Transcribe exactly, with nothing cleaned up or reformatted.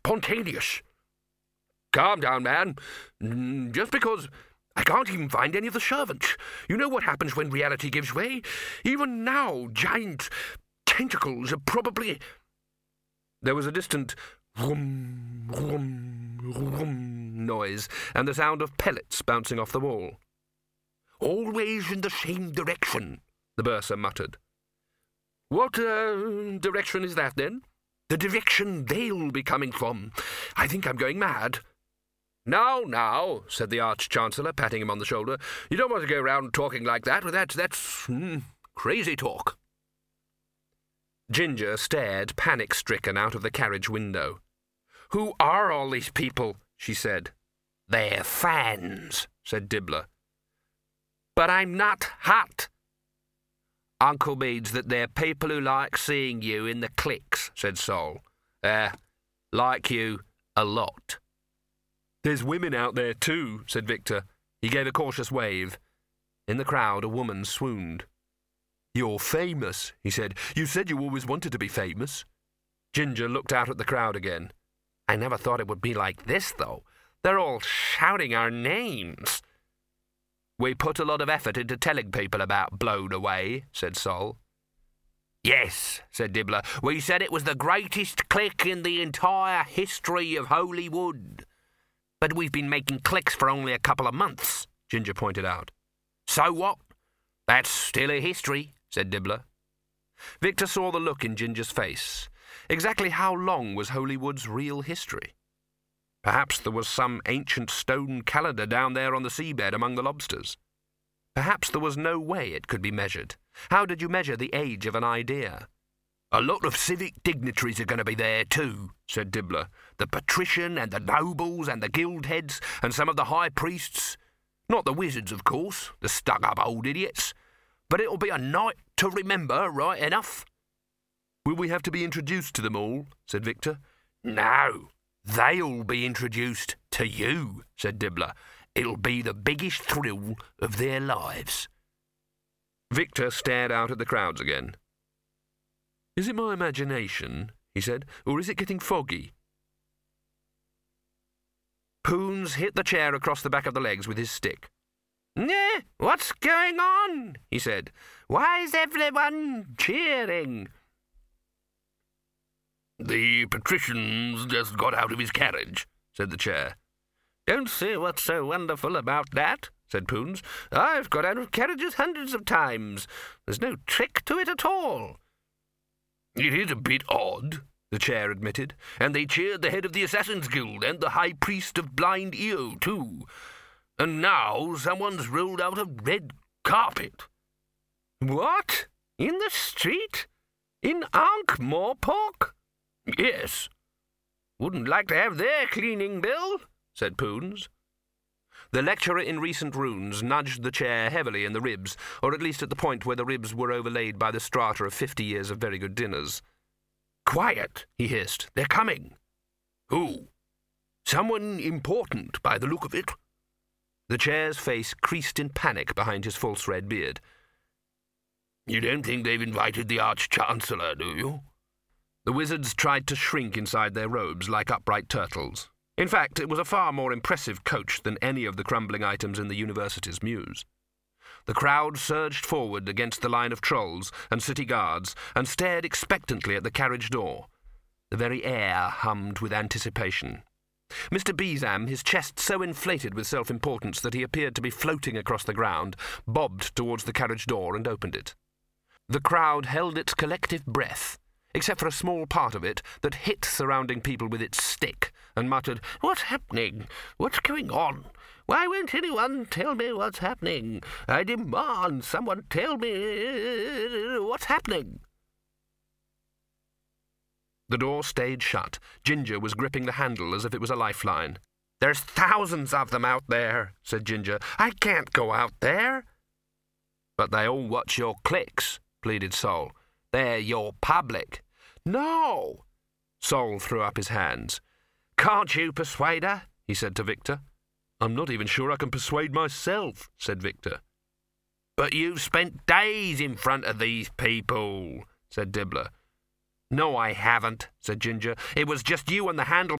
spontaneous. Calm down, man. Just because I can't even find any of the servants. You know what happens when reality gives way? Even now, giant tentacles are probably... There was a distant whoom, whoom, whoom noise, and the sound of pellets bouncing off the wall. Always in the same direction, the bursar muttered. What uh, direction is that, then? The direction they'll be coming from. I think I'm going mad. Now, now, said the Arch-Chancellor, patting him on the shoulder. You don't want to go round talking like that. That's, that's mm, crazy talk. Ginger stared, panic-stricken, out of the carriage window. Who are all these people? She said. They're fans, said Dibbler. But I'm not hot. Uncle means that they're people who like seeing you in the cliques, said Sol. Uh, like you a lot. There's women out there too, said Victor. He gave a cautious wave. In the crowd, a woman swooned. You're famous, he said. You said you always wanted to be famous. Ginger looked out at the crowd again. I never thought it would be like this, though. They're all shouting our names. We put a lot of effort into telling people about Blown Away, said Sol. Yes, said Dibbler. We said it was the greatest clique in the entire history of Holywood. But we've been making clicks for only a couple of months, Ginger pointed out. So what? That's still a history, said Dibbler. Victor saw the look in Ginger's face. Exactly how long was Holywood's real history? Perhaps there was some ancient stone calendar down there on the seabed among the lobsters. Perhaps there was no way it could be measured. How did you measure the age of an idea? A lot of civic dignitaries are going to be there too, said Dibbler. The patrician and the nobles and the guild heads and some of the high priests. Not the wizards, of course, the stuck-up old idiots. But it'll be a night to remember, right enough. Will we have to be introduced to them all? Said Victor. No, they'll be introduced to you, said Dibbler. It'll be the biggest thrill of their lives. Victor stared out at the crowds again. Is it my imagination, he said, or is it getting foggy? Poons hit the chair across the back of the legs with his stick. Nah, what's going on? He said. Why is everyone cheering? The patrician's just got out of his carriage, said the chair. Don't see what's so wonderful about that, said Poons. I've got out of carriages hundreds of times. There's no trick to it at all. It is a bit odd, the chair admitted, and they cheered the head of the Assassin's Guild and the High Priest of Blind Io, too. And now someone's rolled out a red carpet. What? In the street? In Ankh-Morpork? Yes. Wouldn't like to have their cleaning bill, said Poons. The lecturer in recent runes nudged the chair heavily in the ribs, or at least at the point where the ribs were overlaid by the strata of fifty years of very good dinners. Quiet, he hissed. They're coming. Who? Someone important, by the look of it. The chair's face creased in panic behind his false red beard. You don't think they've invited the Arch-Chancellor, do you? The wizards tried to shrink inside their robes like upright turtles. In fact, it was a far more impressive coach than any of the crumbling items in the university's muse. The crowd surged forward against the line of trolls and city guards and stared expectantly at the carriage door. The very air hummed with anticipation. Mister Beezam, his chest so inflated with self-importance that he appeared to be floating across the ground, bobbed towards the carriage door and opened it. The crowd held its collective breath, except for a small part of it that hit surrounding people with its stick and muttered, What's happening? What's going on? Why won't anyone tell me what's happening? I demand someone tell me what's happening. The door stayed shut. Ginger was gripping the handle as if it was a lifeline. There's thousands of them out there, said Ginger. I can't go out there. But they all watch your clicks, pleaded Sol. They're your public. No! Sol threw up his hands. Can't you persuade her? He said to Victor. I'm not even sure I can persuade myself, said Victor. But you've spent days in front of these people, said Dibbler. No, I haven't, said Ginger. It was just you and the handle